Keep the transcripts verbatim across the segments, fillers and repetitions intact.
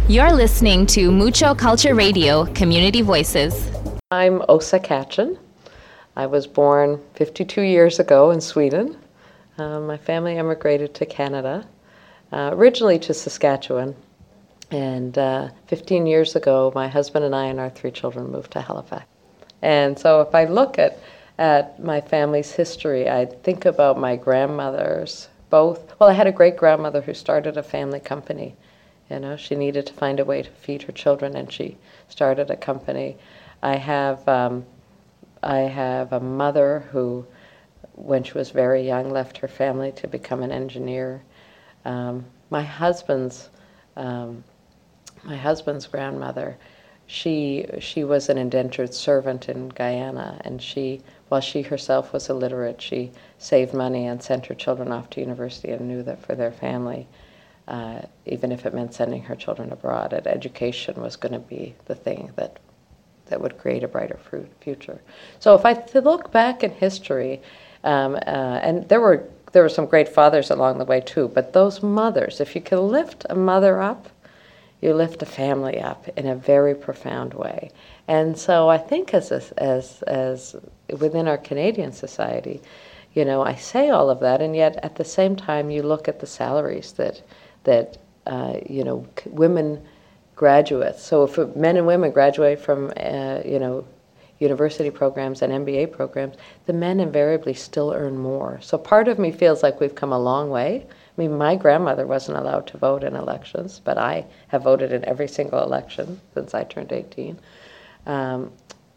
You're listening to Mucho Culture Radio, Community Voices. I'm Åsa Katchen. I was born fifty-two years ago in Sweden. Uh, my family emigrated to Canada, uh, originally to Saskatchewan. And uh, fifteen years ago, my husband and I and our three children moved to Halifax. And so if I look at, at my family's history, I think about my grandmothers, both. Well, I had a great-grandmother who started a family company. You know, she needed to find a way to feed her children, and she started a company. I have um, I have a mother who, when she was very young, left her family to become an engineer. Um, my husband's um, my husband's grandmother, she she was an indentured servant in Guyana, and she, while she herself was illiterate, she saved money and sent her children off to university and knew that for their family, Uh, even if it meant sending her children abroad, that education was going to be the thing that that would create a brighter future. So if I th- look back in history, um, uh, and there were there were some great fathers along the way too, but those mothers, if you can lift a mother up, you lift a family up in a very profound way. And so I think as a, as as within our Canadian society, you know, I say all of that, and yet at the same time you look at the salaries that that, uh, you know, c- women graduates. So if men and women graduate from, uh, you know, university programs and M B A programs, the men invariably still earn more. So part of me feels like we've come a long way. I mean, my grandmother wasn't allowed to vote in elections, but I have voted in every single election since I turned eighteen. Um,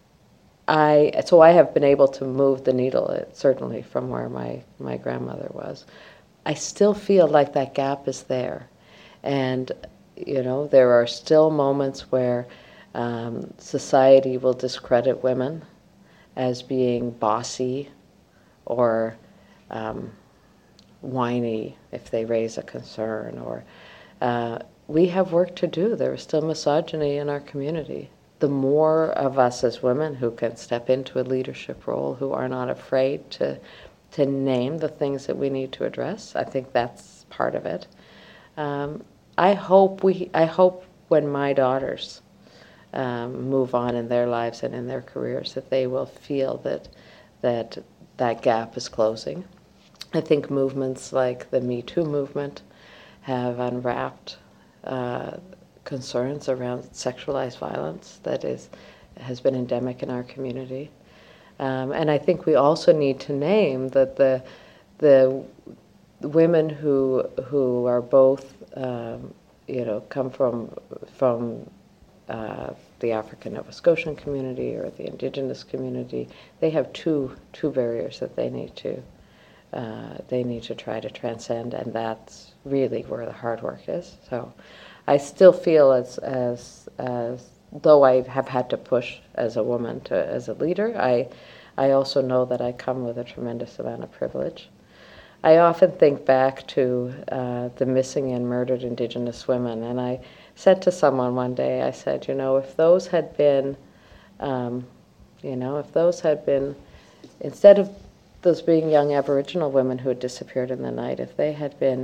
I so I have been able to move the needle, uh, certainly from where my, my grandmother was. I still feel like that gap is there. And, you know, there are still moments where um, society will discredit women as being bossy or um, whiny if they raise a concern. Or uh, we have work to do. There is still misogyny in our community. The more of us as women who can step into a leadership role, who are not afraid to to name the things that we need to address, I think that's part of it. Um, I hope we. I hope when my daughters um, move on in their lives and in their careers, that they will feel that that that gap is closing. I think movements like the Me Too movement have unwrapped uh, concerns around sexualized violence that is has been endemic in our community. Um, and I think we also need to name that the the women who who are both um, you know come from from uh, the African Nova Scotian community or the Indigenous community. They have two two barriers that they need to uh, they need to try to transcend, and that's really where the hard work is. So I still feel as as as though I have had to push as a woman to as a leader, I I also know that I come with a tremendous amount of privilege. I often think back to uh, the missing and murdered Indigenous women, and I said to someone one day, I said, you know, if those had been, um, you know, if those had been, instead of those being young Aboriginal women who had disappeared in the night, if they had been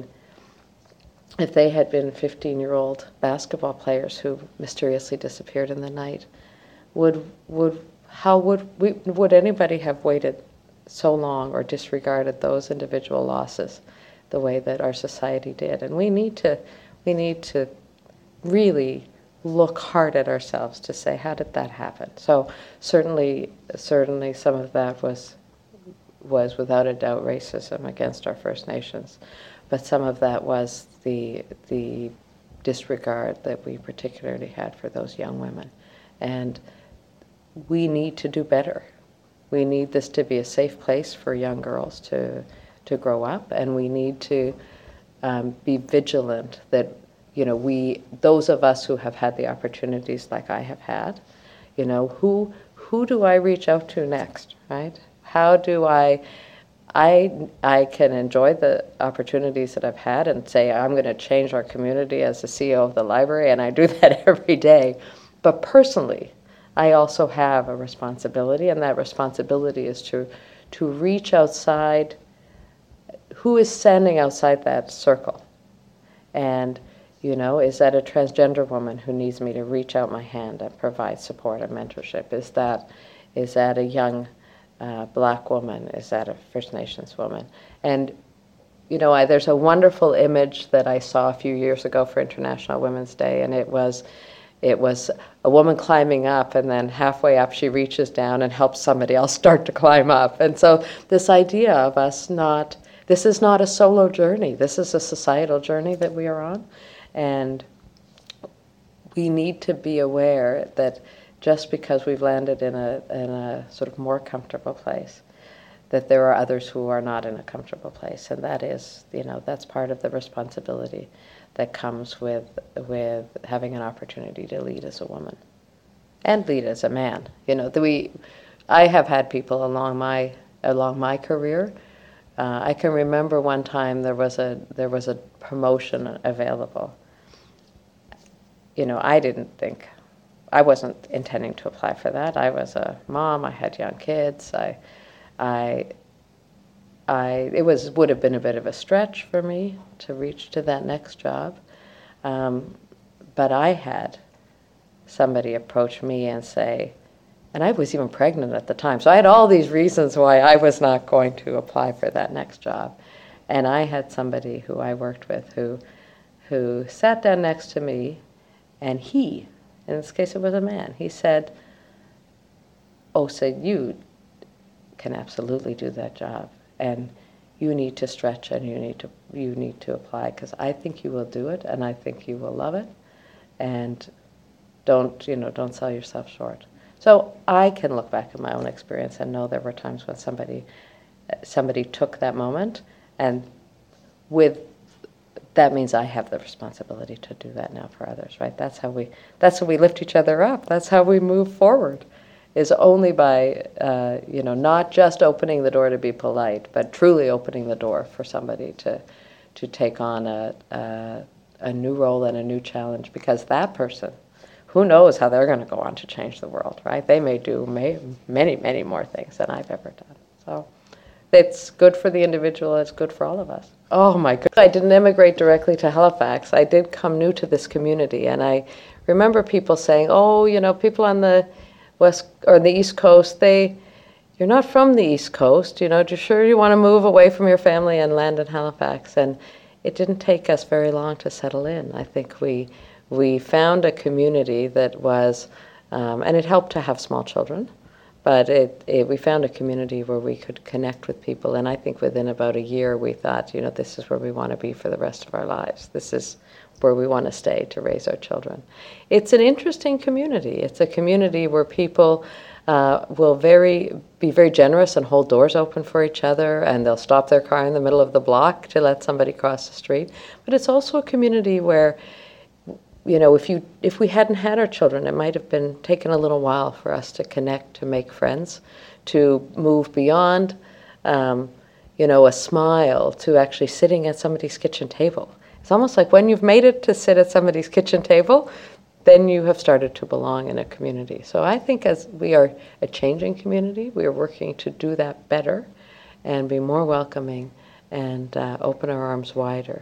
if they had been fifteen-year-old basketball players who mysteriously disappeared in the night, would would how would we would anybody have waited so long or disregarded those individual losses the way that our society did? And we need to we need to really look hard at ourselves to say, how did that happen? So certainly certainly some of that was was without a doubt racism against our First Nations. But some of that was the the disregard that we particularly had for those young women. And we need to do better. We need this to be a safe place for young girls to to grow up, and we need to um, be vigilant that, you know, we, those of us who have had the opportunities like I have had, you know, who who do I reach out to next, right? How do I I I can enjoy the opportunities that I've had and say I'm going to change our community as the C E O of the library, and I do that every day. But personally, I also have a responsibility, and that responsibility is to to reach outside. Who is standing outside that circle? And You know, is that a transgender woman who needs me to reach out my hand and provide support and mentorship? Is that is that a young uh, black woman? Is that a First Nations woman? And you know, I, there's a wonderful image that I saw a few years ago for International Women's Day, and it was it was a woman climbing up, and then halfway up she reaches down and helps somebody else start to climb up. And so this idea of us not, this is not a solo journey, this is a societal journey that we are on. And we need to be aware that just because we've landed in a in a sort of more comfortable place, that there are others who are not in a comfortable place, and that is, you know, that's part of the responsibility that comes with with having an opportunity to lead as a woman and lead as a man. You know, that we, I have had people along my along my career. Uh, I can remember one time there was a there was a promotion available. You know, I didn't think, I wasn't intending to apply for that. I was a mom. I had young kids. I. I, I, it was would have been a bit of a stretch for me to reach to that next job, um, but I had somebody approach me and say, and I was even pregnant at the time, so I had all these reasons why I was not going to apply for that next job, and I had somebody who I worked with who, who sat down next to me, and he, in this case it was a man, he said, "Oh, so you can absolutely do that job, and you need to stretch and you need to you need to apply, because I think you will do it and I think you will love it, and don't you know don't sell yourself short." So I can look back at my own experience and know there were times when somebody somebody took that moment, and with that means I have the responsibility to do that now for others, right? That's how we that's how we lift each other up. That's how we move forward. Is only by, uh, you know, not just opening the door to be polite, but truly opening the door for somebody to to take on a, a, a new role and a new challenge, because that person, who knows how they're going to go on to change the world, right? They may do may, many, many more things than I've ever done. So it's good for the individual, it's good for all of us. Oh my goodness. I didn't immigrate directly to Halifax. I did come new to this community, and I remember people saying, oh, you know, people on the West or the East Coast, they, you're not from the East Coast, you know, you sure you want to move away from your family and land in Halifax? And it didn't take us very long to settle in. I think we we found a community that was, um, and it helped to have small children, but it, it we found a community where we could connect with people. And I think within about a year we thought, you know, this is where we want to be for the rest of our lives. This is where we want to stay to raise our children. It's an interesting community. It's a community where people uh, will very be very generous and hold doors open for each other, and they'll stop their car in the middle of the block to let somebody cross the street. But it's also a community where, you know, if you if we hadn't had our children, it might have been taken a little while for us to connect, to make friends, to move beyond, um, you know, a smile to actually sitting at somebody's kitchen table. It's almost like when you've made it to sit at somebody's kitchen table, then you have started to belong in a community. So I think as we are a changing community, we are working to do that better and be more welcoming and uh, open our arms wider.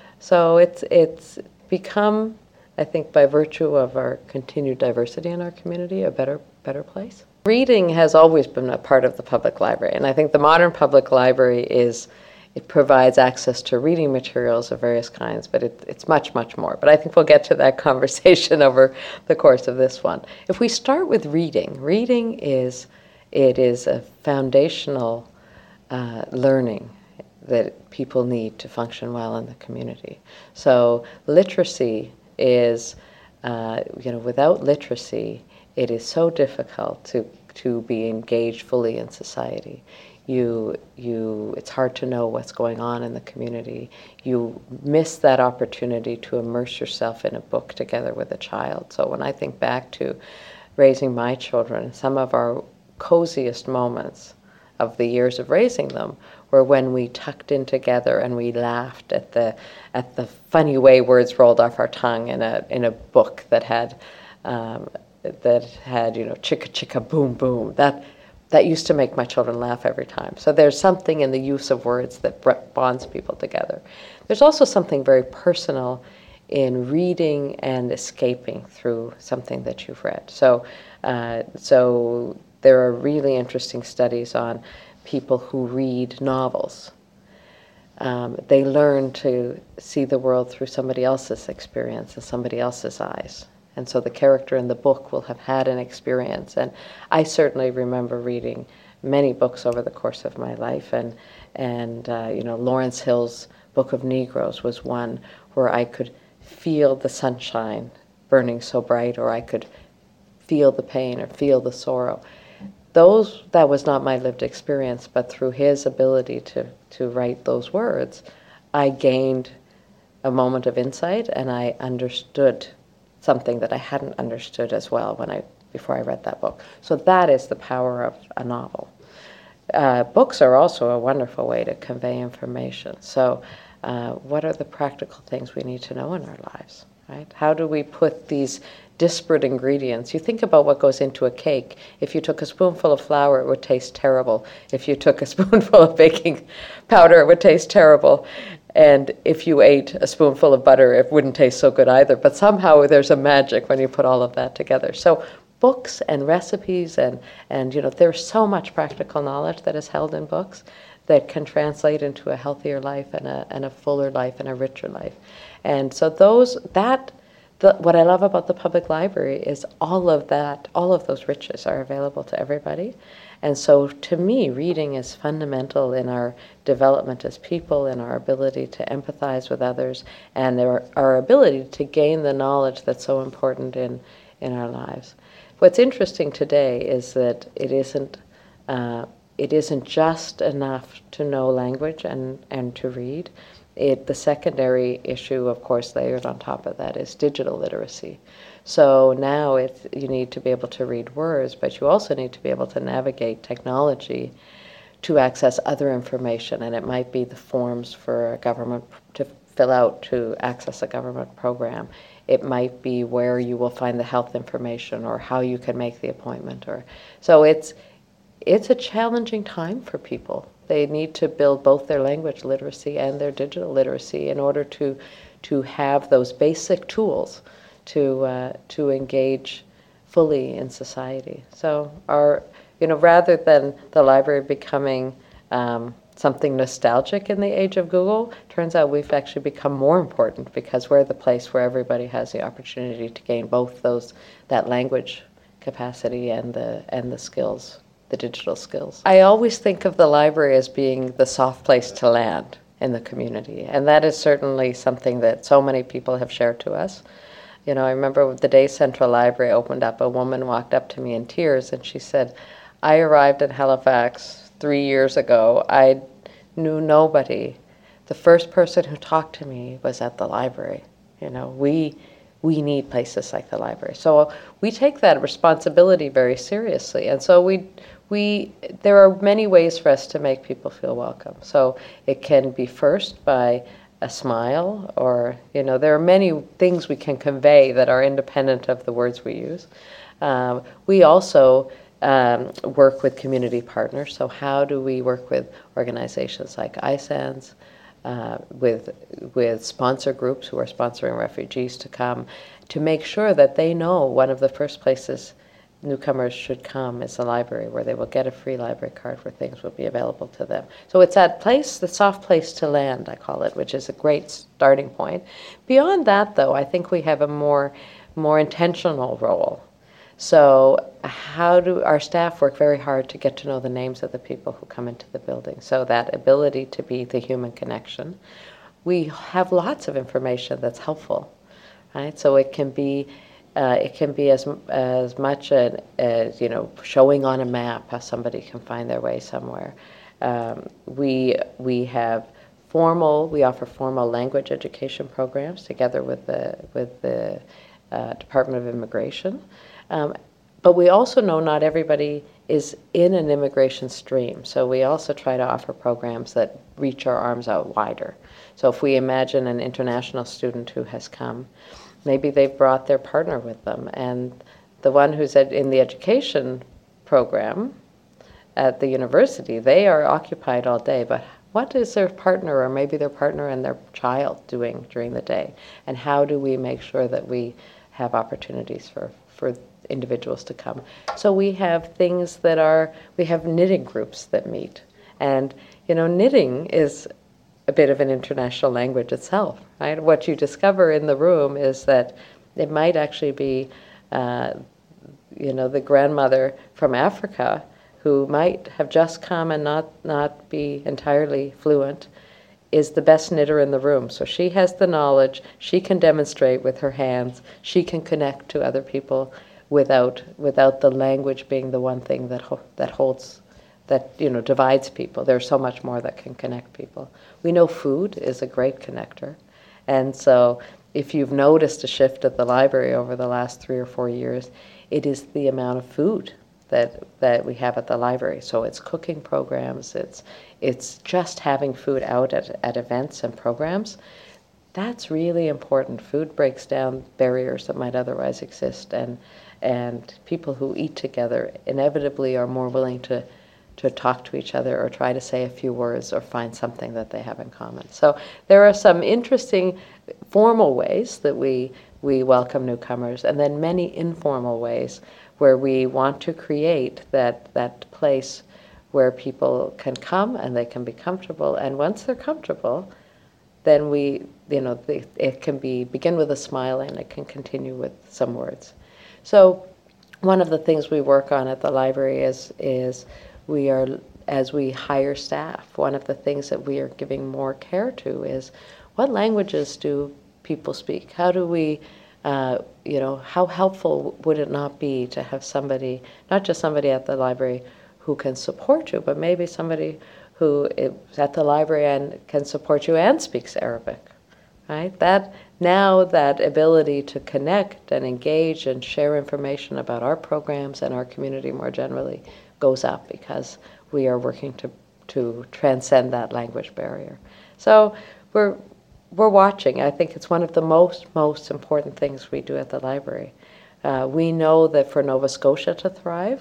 So it's it's become, I think, by virtue of our continued diversity in our community, a better better place. Reading has always been a part of the public library, and I think the modern public library is, it provides access to reading materials of various kinds, but it, it's much, much more. But I think we'll get to that conversation over the course of this one. If we start with reading, reading is, it is a foundational uh, learning that people need to function well in the community. So literacy is, uh, you know, without literacy, it is so difficult to, to be engaged fully in society. You, you, it's hard to know what's going on in the community. You miss that opportunity to immerse yourself in a book together with a child. So when I think back to raising my children, some of our coziest moments of the years of raising them were when we tucked in together and we laughed at the at the funny way words rolled off our tongue in a in a book that had um, that had you know chicka chicka boom boom. That that used to make my children laugh every time. So there's something in the use of words that bonds people together. There's also something very personal in reading and escaping through something that you've read. So, uh, so there are really interesting studies on people who read novels. Um, they learn to see the world through somebody else's experience and somebody else's eyes. And so the character in the book will have had an experience. And I certainly remember reading many books over the course of my life. And, and uh, you know, Lawrence Hill's Book of Negroes was one where I could feel the sunshine burning so bright, or I could feel the pain or feel the sorrow. Those, that was not my lived experience, but through his ability to, to write those words, I gained a moment of insight, and I understood something that I hadn't understood as well when I before I read that book. So that is the power of a novel. Uh, books are also a wonderful way to convey information. So uh, what are the practical things we need to know in our lives, right? How do we put these disparate ingredients? You think about what goes into a cake. If you took a spoonful of flour, it would taste terrible. If you took a spoonful of baking powder, it would taste terrible. And if you ate a spoonful of butter, it wouldn't taste so good either. But somehow there's a magic when you put all of that together. So books and recipes and, and you know, there's so much practical knowledge that is held in books that can translate into a healthier life and a, and a fuller life and a richer life. And so those, that, the, what I love about the public library is all of that, all of those riches are available to everybody. And so to me, reading is fundamental in our development as people, in our ability to empathize with others, and our, our ability to gain the knowledge that's so important in, in our lives. What's interesting today is that it isn't, uh, it isn't just enough to know language and, and to read. It, the secondary issue, of course, layered on top of that is digital literacy. So now it's, you need to be able to read words, but you also need to be able to navigate technology to access other information. And it might be the forms for a government to fill out to access a government program. It might be where you will find the health information or how you can make the appointment. Or so it's it's a challenging time for people. They need to build both their language literacy and their digital literacy in order to to have those basic tools to uh, to engage fully in society. So our, you know, rather than the library becoming um, something nostalgic in the age of Google, turns out we've actually become more important because we're the place where everybody has the opportunity to gain both those, that language capacity and the and the skills, the digital skills. I always think of the library as being the soft place to land in the community, and that is certainly something that so many people have shared to us. You know, I remember the day Central Library opened up, a woman walked up to me in tears and she said, I arrived in Halifax three years ago. I knew nobody. The first person who talked to me was at the library. You know, we we need places like the library. So we take that responsibility very seriously. And so we we there are many ways for us to make people feel welcome. So it can be first by a smile, or, you know, there are many things we can convey that are independent of the words we use. Um, we also um, work with community partners. So how do we work with organizations like I S A N S, uh, with with sponsor groups who are sponsoring refugees to come, to make sure that they know one of the first places newcomers should come is the library, where they will get a free library card where things will be available to them. So it's that place, the soft place to land, I call it, which is a great starting point. Beyond that, though, I think we have a more, more intentional role. So how do our staff work very hard to get to know the names of the people who come into the building? So that ability to be the human connection. We have lots of information that's helpful, right? So it can be Uh, it can be as as much a, as, you know, showing on a map how somebody can find their way somewhere. Um, we we have formal. We offer formal language education programs together with the with the uh, Department of Immigration, um, but we also know not everybody is in an immigration stream. So we also try to offer programs that reach our arms out wider. So if we imagine an international student who has come, maybe they've brought their partner with them, and the one who's at, in the education program at the university, they are occupied all day, but what is their partner or maybe their partner and their child doing during the day? And how do we make sure that we have opportunities for, for individuals to come? So we have things that are, we have knitting groups that meet. And, you know, knitting is a bit of an international language itself, right? What you discover in the room is that it might actually be, uh, you know, the grandmother from Africa who might have just come and not, not be entirely fluent, is the best knitter in the room. So she has the knowledge, she can demonstrate with her hands, she can connect to other people without without the language being the one thing that ho- that holds, that, you know, divides people. There's so much more that can connect people. We know food is a great connector. And so if you've noticed a shift at the library over the last three or four years, it is the amount of food that that we have at the library. So it's cooking programs, it's it's just having food out at, at events and programs. That's really important. Food breaks down barriers that might otherwise exist, and and people who eat together inevitably are more willing to to talk to each other or try to say a few words or find something that they have in common. So there are some interesting formal ways that we we welcome newcomers, and then many informal ways where we want to create that, that place where people can come and they can be comfortable. And once they're comfortable, then we, you know, they, it can be begin with a smile and it can continue with some words. So one of the things we work on at the library is, is we are, as we hire staff, one of the things that we are giving more care to is what languages do people speak? How do we Uh, you know, how helpful would it not be to have somebody, not just somebody at the library who can support you, but maybe somebody who is at the library and can support you and speaks Arabic, right? That now that ability to connect and engage and share information about our programs and our community more generally goes up because we are working to to transcend that language barrier. So we're We're watching. I think it's one of the most, most important things we do at the library. Uh, we know that for Nova Scotia to thrive,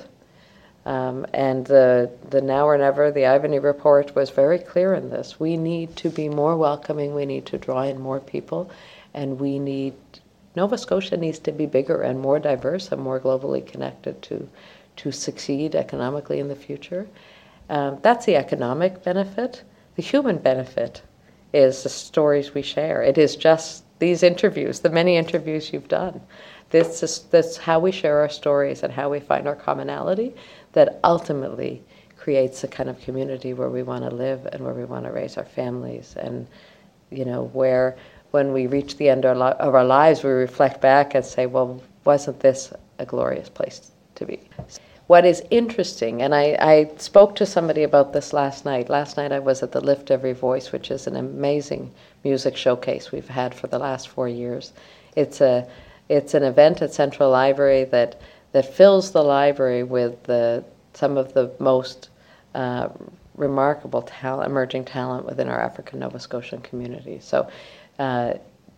um, and the, the Now or Never, the Ivany Report was very clear in this. We need to be more welcoming, we need to draw in more people, and we need, Nova Scotia needs to be bigger and more diverse and more globally connected to, to succeed economically in the future. Um, that's the economic benefit. The human benefit is the stories we share. It is just these interviews, the many interviews you've done. This is that's how we share our stories and how we find our commonality that ultimately creates the kind of community where we want to live and where we want to raise our families, and, you know, where when we reach the end of our lives, we reflect back and say, well, wasn't this a glorious place to be? What is interesting, and I, I spoke to somebody about this last night. Last night I was at the Lift Every Voice, which is an amazing music showcase we've had for the last four years. It's a it's an event at Central Library that that fills the library with the some of the most uh, remarkable talent, emerging talent within our African Nova Scotian community. So uh,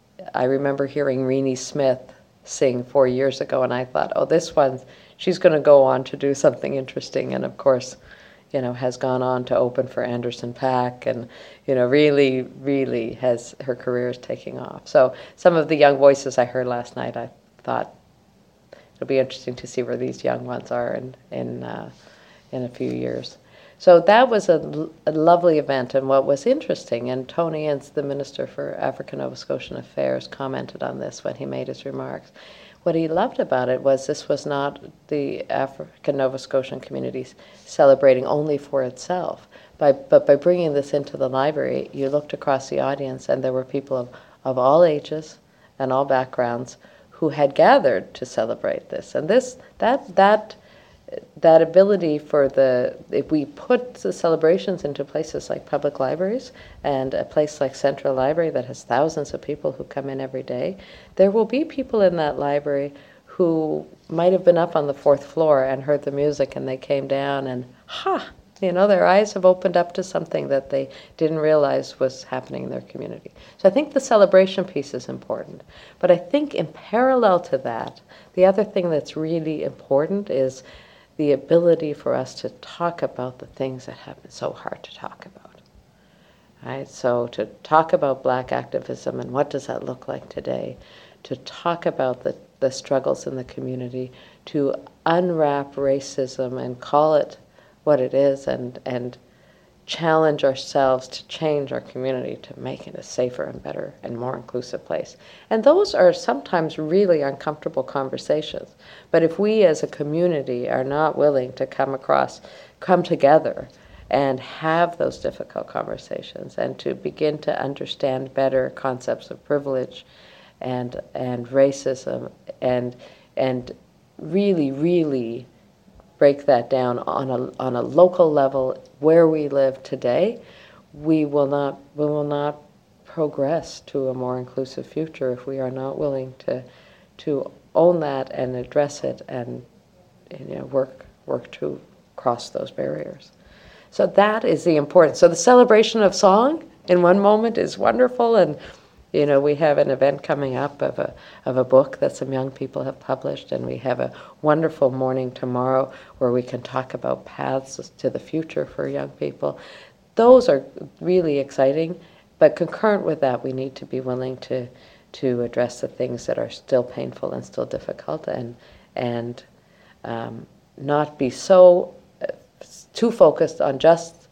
I remember hearing Renee Smith sing four years ago, and I thought, oh, this one, she's going to go on to do something interesting. And of course, you know, has gone on to open for Anderson .Paak, and, you know, really, really has, her career is taking off. So some of the young voices I heard last night, I thought it'll be interesting to see where these young ones are in in, uh, in a few years. So that was a, a lovely event, and what was interesting, and Tony Ince, the Minister for African Nova Scotian Affairs, commented on this when he made his remarks. What he loved about it was this was not the African Nova Scotian communities celebrating only for itself, by, but by bringing this into the library, you looked across the audience and there were people of, of all ages and all backgrounds who had gathered to celebrate this. And this, that, that, that ability for the, if we put the celebrations into places like public libraries and a place like Central Library that has thousands of people who come in every day, there will be people in that library who might have been up on the fourth floor and heard the music and they came down and, ha, you know, their eyes have opened up to something that they didn't realize was happening in their community. So I think the celebration piece is important. But I think in parallel to that, the other thing that's really important is the ability for us to talk about the things that have been so hard to talk about. right? So to talk about Black activism and what does that look like today, to talk about the, the struggles in the community, to unwrap racism and call it what it is, and, and challenge ourselves to change our community to make it a safer and better and more inclusive place. And those are sometimes really uncomfortable conversations. But if we as a community are not willing to come across, come together and have those difficult conversations and to begin to understand better concepts of privilege and and racism and and really, really break that down on a on a local level where we live today, we will not we will not progress to a more inclusive future if we are not willing to to own that and address it and, you know, work work to cross those barriers. So that is the importance. So the celebration of song in one moment is wonderful, and you know, we have an event coming up of a of a book that some young people have published, and we have a wonderful morning tomorrow where we can talk about paths to the future for young people. Those are really exciting, but concurrent with that, we need to be willing to to address the things that are still painful and still difficult, and and um, not be so uh, too focused on just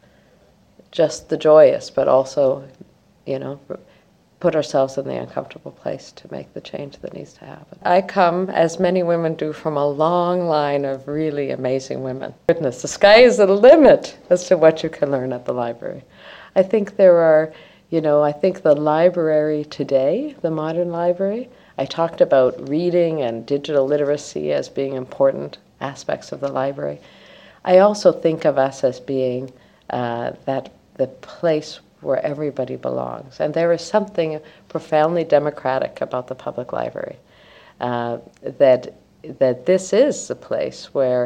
just the joyous, but also, you know, put ourselves in the uncomfortable place to make the change that needs to happen. I come, as many women do, from a long line of really amazing women. Goodness, the sky is the limit as to what you can learn at the library. I think there are, you know, I think the library today, the modern library, I talked about reading and digital literacy as being important aspects of the library. I also think of us as being uh, that the place where everybody belongs. And there is something profoundly democratic about the public library, uh, that, that this is the place where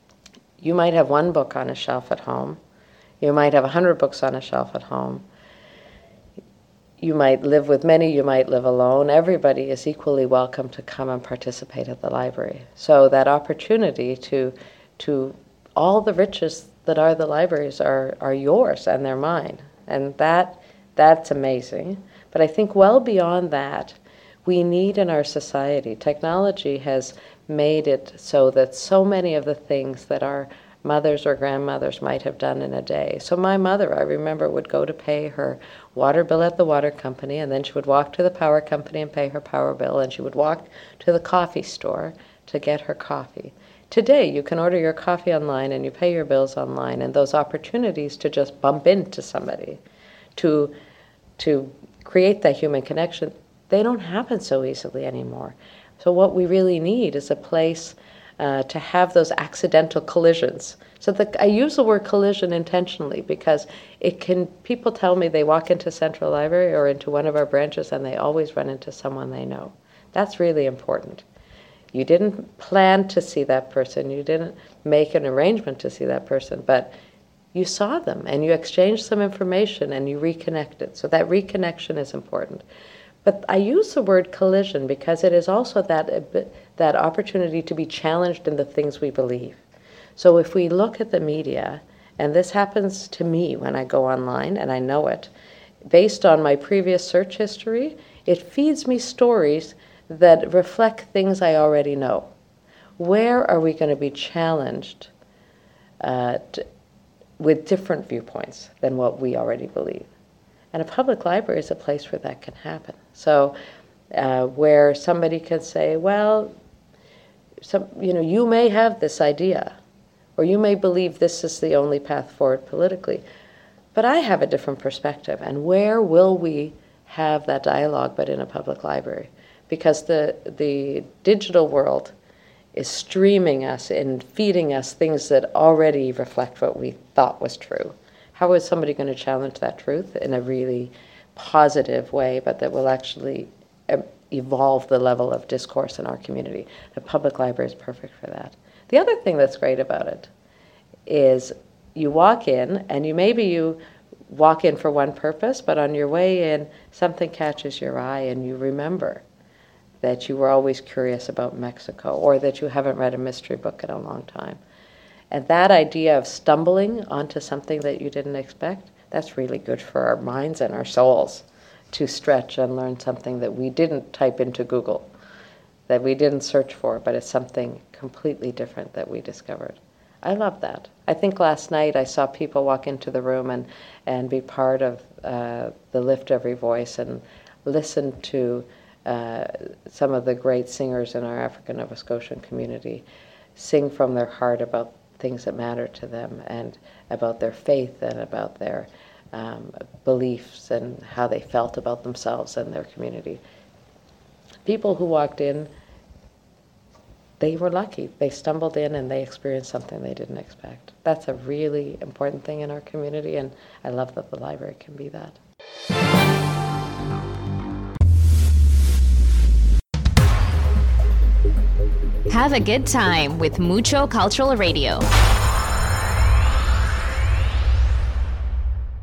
you might have one book on a shelf at home, you might have a hundred books on a shelf at home, you might live with many, you might live alone. Everybody is equally welcome to come and participate at the library. So that opportunity to, to all the riches that are the libraries are, are yours and they're mine. And that that's amazing. But I think well beyond that, we need in our society, technology has made it so that so many of the things that our mothers or grandmothers might have done in a day. So my mother, I remember, would go to pay her water bill at the water company, and then she would walk to the power company and pay her power bill, and she would walk to the coffee store to get her coffee. Today, you can order your coffee online and you pay your bills online, and those opportunities to just bump into somebody, to, to create that human connection, they don't happen so easily anymore. So what we really need is a place uh, to have those accidental collisions. So the, I use the word collision intentionally because it can, people tell me they walk into Central Library or into one of our branches and they always run into someone they know. That's really important. You didn't plan to see that person, you didn't make an arrangement to see that person, but you saw them and you exchanged some information and you reconnected. So that reconnection is important. But I use the word collision because it is also that, that opportunity to be challenged in the things we believe. So if we look at the media, and this happens to me when I go online, and I know it, based on my previous search history, it feeds me stories that reflect things I already know. Where are we going to be challenged uh, to, with different viewpoints than what we already believe? And a public library is a place where that can happen. So uh, where somebody can say, well, some, you know, you may have this idea, or you may believe this is the only path forward politically, but I have a different perspective. And where will we have that dialogue but in a public library? Because the the digital world is streaming us and feeding us things that already reflect what we thought was true. How is somebody going to challenge that truth in a really positive way, but that will actually evolve the level of discourse in our community? The public library is perfect for that. The other thing that's great about it is you walk in, and you maybe you walk in for one purpose, but on your way in, something catches your eye and you remember that you were always curious about Mexico, or that you haven't read a mystery book in a long time. And that idea of stumbling onto something that you didn't expect, that's really good for our minds and our souls to stretch and learn something that we didn't type into Google, that we didn't search for, but it's something completely different that we discovered. I love that. I think last night I saw people walk into the room and, and be part of uh, the Lift Every Voice and listen to uh, some of the great singers in our African Nova Scotian community sing from their heart about things that matter to them and about their faith and about their um, beliefs and how they felt about themselves and their community. People who walked in, they were lucky. They stumbled in and they experienced something they didn't expect. That's a really important thing in our community, and I love that the library can be that. Have a good time with Mucho Cultural Radio.